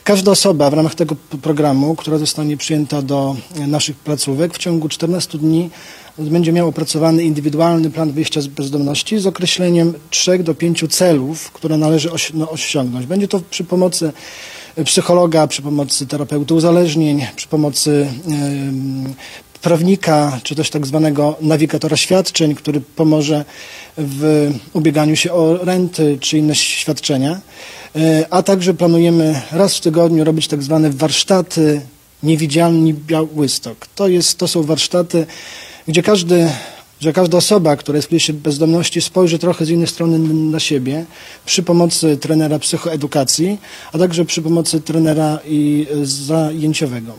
Każda osoba w ramach tego programu, która zostanie przyjęta do naszych placówek, w ciągu 14 dni będzie miał opracowany indywidualny plan wyjścia z bezdomności z określeniem 3 do 5 celów, które należy osiągnąć. Będzie to przy pomocy psychologa, przy pomocy terapeuty uzależnień, przy pomocy prawnika, czy też tak zwanego nawigatora świadczeń, który pomoże w ubieganiu się o renty czy inne świadczenia. A także planujemy raz w tygodniu robić tak zwane warsztaty Niewidzialny Białystok. To są warsztaty, gdzie każda osoba, która jest w kryzysie bezdomności, spojrzy trochę z innej strony na siebie przy pomocy trenera psychoedukacji, a także przy pomocy trenera zajęciowego.